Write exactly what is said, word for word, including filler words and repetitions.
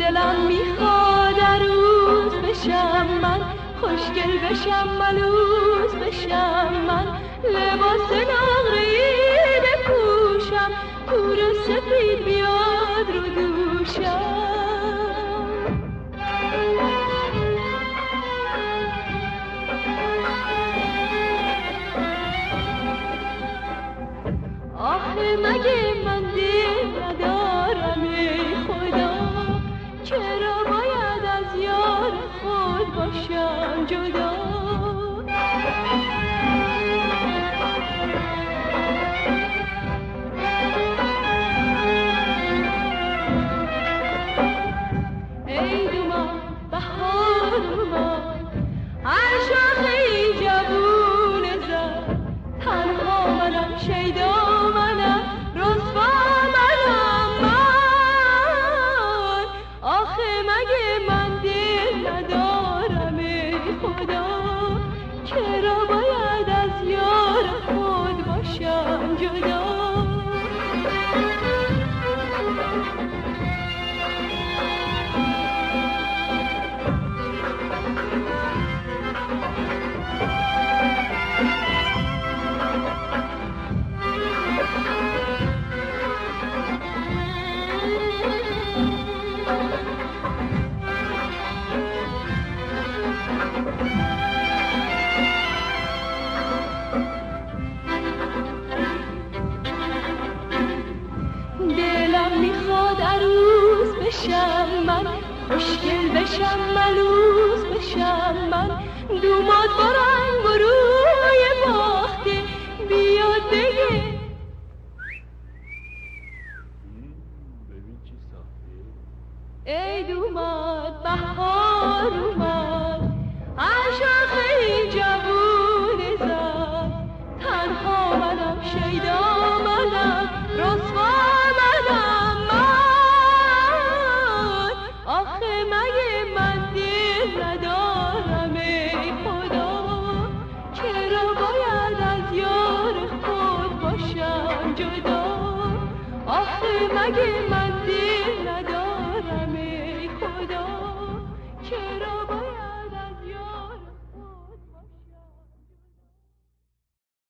دلم میخواد عروس بشم من، خوشگل بشم ملوس بشم من، لباس نقره‌ای بپوشم، پور سفید بیاد رو دوشم. آخه مگه من دل ندارم ای خدا، چرا باید از یار خود باشم جدا؟ ای دومان بهار اومد، هر شاخه‌ای جوون زد، تنها منم شیدا منم رسوا منم من. آخه مگه من دل ندارم ای خدا، چرا باید از یار خود باشم جدا؟ دلم میخواد عروس بشم من، خوشگل بشم ملوس بشم من، دوماد با رنگ و روی باخته بیاد بگه ای دوماد بهار اومد، هر